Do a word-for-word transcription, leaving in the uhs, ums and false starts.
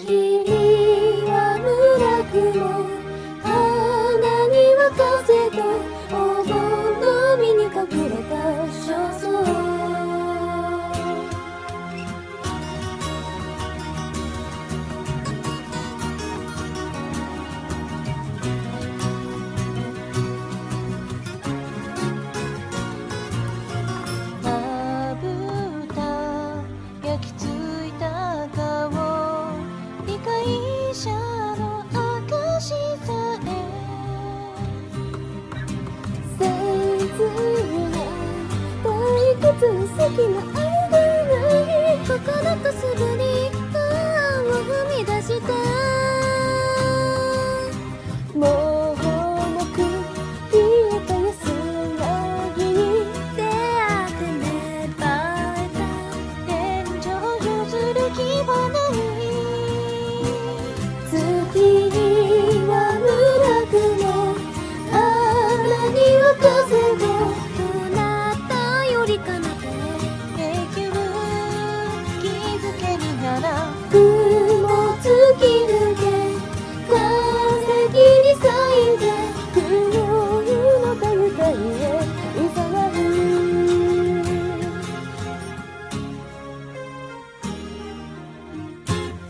君は村雲、花には風と黄金の実に隠れた焦燥。まぶた焼き付いた顔、理解者の証さえ切ない退屈好きな